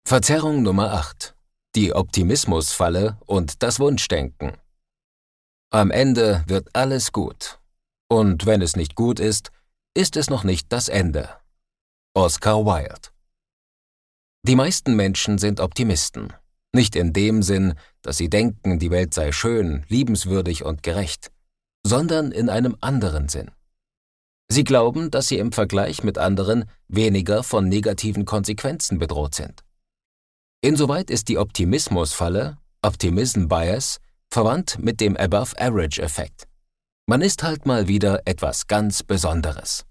Verzerrung Nummer 8. Die Optimismusfalle und das Wunschdenken. Am Ende wird alles gut. Und wenn es nicht gut ist, ist es noch nicht das Ende. Oscar Wilde. Die meisten Menschen sind Optimisten. Nicht in dem Sinn, dass sie denken, die Welt sei schön, liebenswürdig und gerecht, sondern in einem anderen Sinn. Sie glauben, dass sie im Vergleich mit anderen weniger von negativen Konsequenzen bedroht sind. Insoweit ist die Optimismusfalle, Optimism Bias, verwandt mit dem Above-Average-Effekt. Man ist halt mal wieder etwas ganz Besonderes.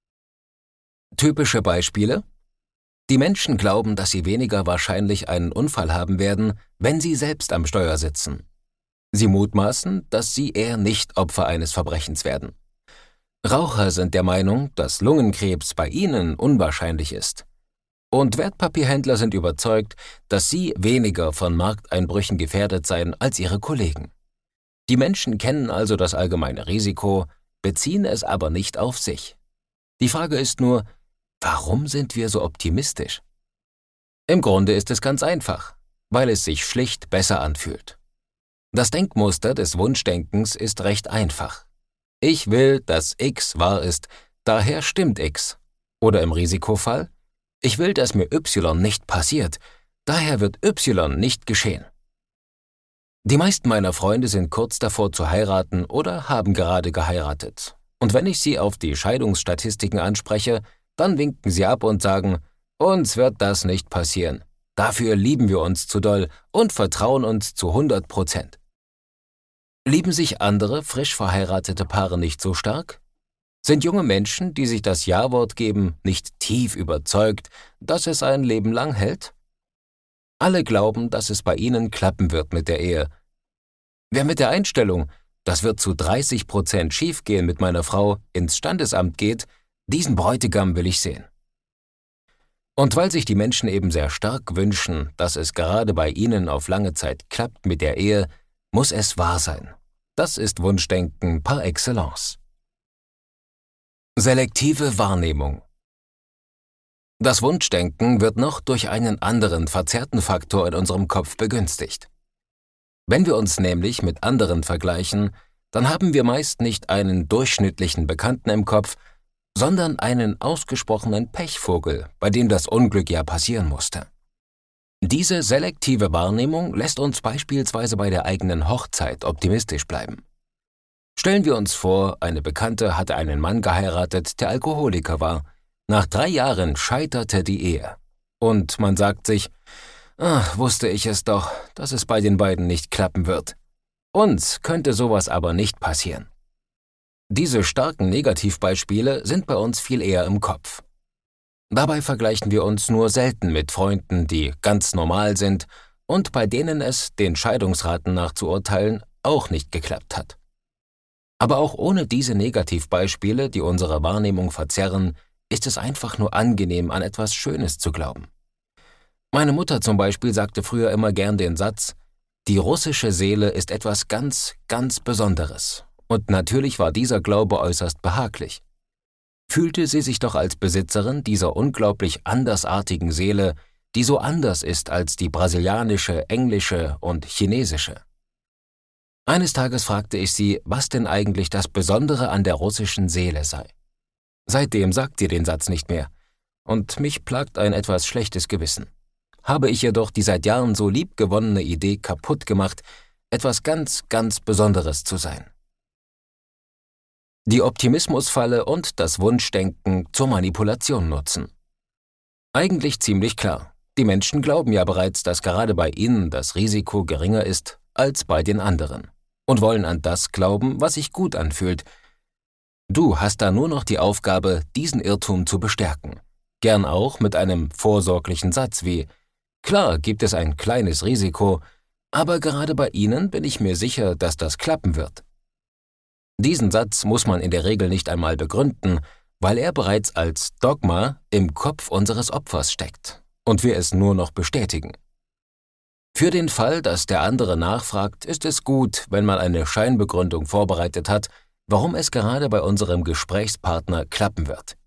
Typische Beispiele: Die Menschen glauben, dass sie weniger wahrscheinlich einen Unfall haben werden, wenn sie selbst am Steuer sitzen. Sie mutmaßen, dass sie eher nicht Opfer eines Verbrechens werden. Raucher sind der Meinung, dass Lungenkrebs bei ihnen unwahrscheinlich ist. Und Wertpapierhändler sind überzeugt, dass sie weniger von Markteinbrüchen gefährdet seien als ihre Kollegen. Die Menschen kennen also das allgemeine Risiko, beziehen es aber nicht auf sich. Die Frage ist nur, warum sind wir so optimistisch? Im Grunde ist es ganz einfach, weil es sich schlicht besser anfühlt. Das Denkmuster des Wunschdenkens ist recht einfach. Ich will, dass X wahr ist, daher stimmt X. Oder im Risikofall: Ich will, dass mir Y nicht passiert, daher wird Y nicht geschehen. Die meisten meiner Freunde sind kurz davor zu heiraten oder haben gerade geheiratet. Und wenn ich sie auf die Scheidungsstatistiken anspreche, dann winken sie ab und sagen, uns wird das nicht passieren. Dafür lieben wir uns zu doll und vertrauen uns zu 100%. Lieben sich andere frisch verheiratete Paare nicht so stark? Sind junge Menschen, die sich das Ja-Wort geben, nicht tief überzeugt, dass es ein Leben lang hält? Alle glauben, dass es bei ihnen klappen wird mit der Ehe. Wer mit der Einstellung, das wird zu 30% schiefgehen mit meiner Frau, ins Standesamt geht, diesen Bräutigam will ich sehen. Und weil sich die Menschen eben sehr stark wünschen, dass es gerade bei ihnen auf lange Zeit klappt mit der Ehe, muss es wahr sein. Das ist Wunschdenken par excellence. Selektive Wahrnehmung. Das Wunschdenken wird noch durch einen anderen verzerrten Faktor in unserem Kopf begünstigt. Wenn wir uns nämlich mit anderen vergleichen, dann haben wir meist nicht einen durchschnittlichen Bekannten im Kopf, sondern einen ausgesprochenen Pechvogel, bei dem das Unglück ja passieren musste. Diese selektive Wahrnehmung lässt uns beispielsweise bei der eigenen Hochzeit optimistisch bleiben. Stellen wir uns vor, eine Bekannte hatte einen Mann geheiratet, der Alkoholiker war. Nach 3 Jahren scheiterte die Ehe. Und man sagt sich, wusste ich es doch, dass es bei den beiden nicht klappen wird. Uns könnte sowas aber nicht passieren. Diese starken Negativbeispiele sind bei uns viel eher im Kopf. Dabei vergleichen wir uns nur selten mit Freunden, die ganz normal sind und bei denen es, den Scheidungsraten nach zu urteilen, auch nicht geklappt hat. Aber auch ohne diese Negativbeispiele, die unsere Wahrnehmung verzerren, ist es einfach nur angenehm, an etwas Schönes zu glauben. Meine Mutter zum Beispiel sagte früher immer gern den Satz, die russische Seele ist etwas ganz, ganz Besonderes. Und natürlich war dieser Glaube äußerst behaglich. Fühlte sie sich doch als Besitzerin dieser unglaublich andersartigen Seele, die so anders ist als die brasilianische, englische und chinesische. Eines Tages fragte ich sie, was denn eigentlich das Besondere an der russischen Seele sei. Seitdem sagt sie den Satz nicht mehr, und mich plagt ein etwas schlechtes Gewissen. Habe ich jedoch die seit Jahren so liebgewonnene Idee kaputt gemacht, etwas ganz, ganz Besonderes zu sein. Die Optimismusfalle und das Wunschdenken zur Manipulation nutzen. Eigentlich ziemlich klar. Die Menschen glauben ja bereits, dass gerade bei ihnen das Risiko geringer ist als bei den anderen und wollen an das glauben, was sich gut anfühlt. Du hast da nur noch die Aufgabe, diesen Irrtum zu bestärken. Gern auch mit einem vorsorglichen Satz wie: Klar gibt es ein kleines Risiko, aber gerade bei Ihnen bin ich mir sicher, dass das klappen wird. Diesen Satz muss man in der Regel nicht einmal begründen, weil er bereits als Dogma im Kopf unseres Opfers steckt und wir es nur noch bestätigen. Für den Fall, dass der andere nachfragt, ist es gut, wenn man eine Scheinbegründung vorbereitet hat, warum es gerade bei unserem Gesprächspartner klappen wird.